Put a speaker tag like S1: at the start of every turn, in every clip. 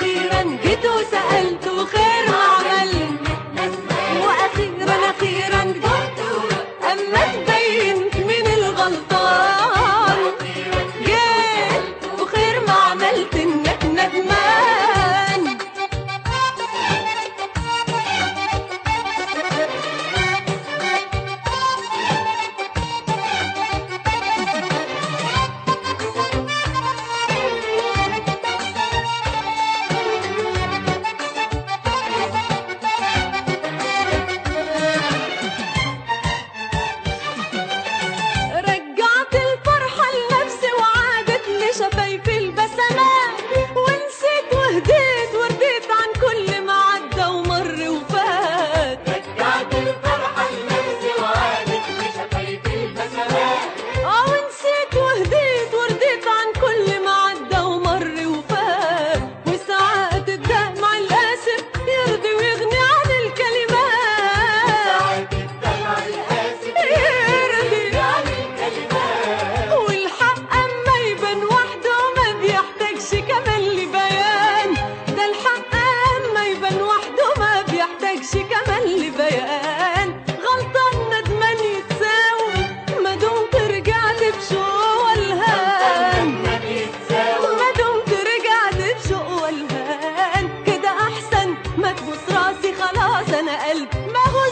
S1: واخيرا جيت وسألت وخير ما عملت، واخيرا اخيرا اما تبينت من الغلطان، جيت وخير ما عملت انك ندمان. رجعت الفرحة لنفسي وعادت لشفايفي البسمات، ونسيت وهديت ورديت عن كل ما عدى ومر وفات.
S2: رجعت الفرحة لنفسي وعادت لشفايفي البسمات،
S1: ونسيت وهديت ورديت عن كل ما عدى ومر وفات. وساعات الدمع القاسي يرضي ويغني عن الكلمات،
S2: ساعات الدمع القاسي
S1: يرضي
S2: عن الكلمات،
S1: والحق اما يبان وحده ما بيحتاجش كمان لبيان. ده الحق اما يبان وحده ما بيحتاجش كمان لبيان. غلطان ندمان يتساوي ما دمت رجعت بشوق والهان،
S2: ما بيتساوي
S1: ما دمت رجعت بشوق والهان. كده احسن ما تبوس راسي خلاص انا قلبي ما هو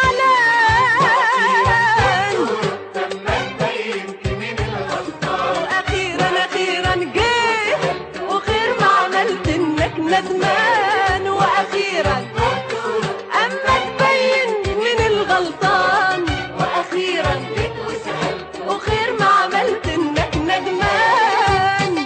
S1: زعلان.
S2: لما تبينت من الغلطان،
S1: واخيرا اخيرا جيت وخير ما عملت انك ندمان. واخيرا اما تبين من الغلطان، واخيرا
S2: جيت وسألت
S1: وخير ما عملت انك ندمان.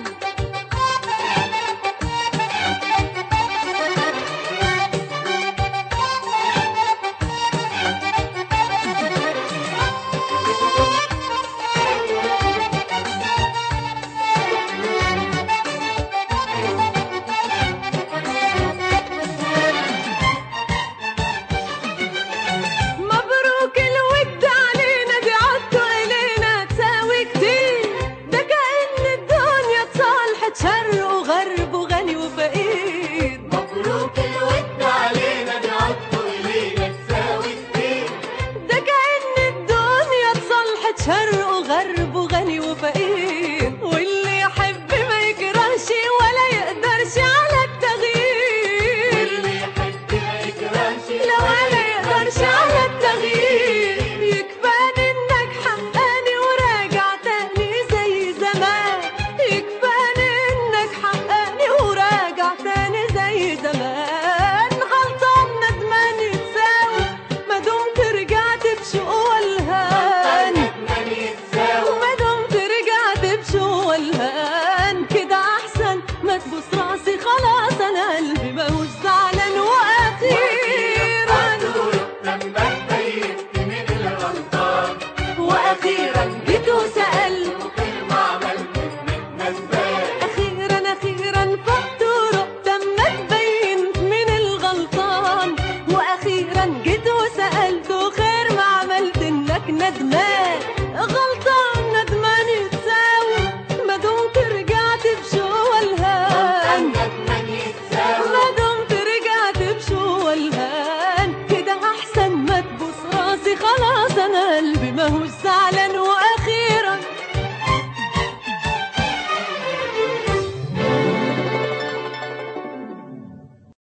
S1: مبروك الود علينا دي عدتوا إلينا تساوي كتير. ده كأن الدنيا اتصالحت شرق وغرب وغني وفقير.
S2: مبروك الود علينا دي عدتوا إلينا تساوي كتير.
S1: ده كأن الدنيا اتصالحت شرق وغرب وغني وفقير. واللي يحب ما يكرهش ولا يقدرش على التغيير،
S2: اللي يحب ما يكرهش
S1: لا ولا يقدرش على التغيير. يكفاني انك حقاني وراجع تاني زي زمان، يكفاني انك حقاني وراجع تاني زي زمان. غلطان ندمان يتساوي ما دمت رجعت بشوق والهان،
S2: ما يتساوي
S1: ما دمت رجعت بشوق والهان. كده احسن ما تبوس راسي خلاص انا قلبي ما هوش زعلان. واخيرا
S2: لما تبينت من الغلطان،
S1: واخيرا جيت وسألت
S2: وخير ما عملت انك ندمان.
S1: اخيرا اخيرا فقت ورحت اما تبينت من الغلطان. واخيرا جيت وسألت وخير ما عملت انك ندمان. غلطان